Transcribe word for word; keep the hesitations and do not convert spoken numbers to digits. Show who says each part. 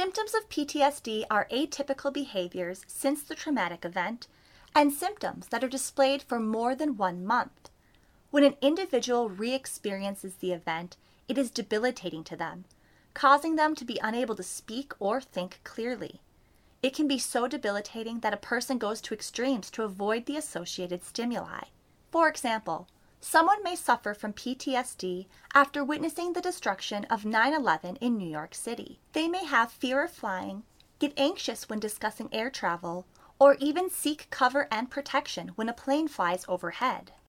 Speaker 1: Symptoms of P T S D are atypical behaviors since the traumatic event and symptoms that are displayed for more than one month. When an individual re-experiences the event, it is debilitating to them, causing them to be unable to speak or think clearly. It can be so debilitating that a person goes to extremes to avoid the associated stimuli. For example, someone may suffer from P T S D after witnessing the destruction of nine eleven in New York City. They may have fear of flying, get anxious when discussing air travel, or even seek cover and protection when a plane flies overhead.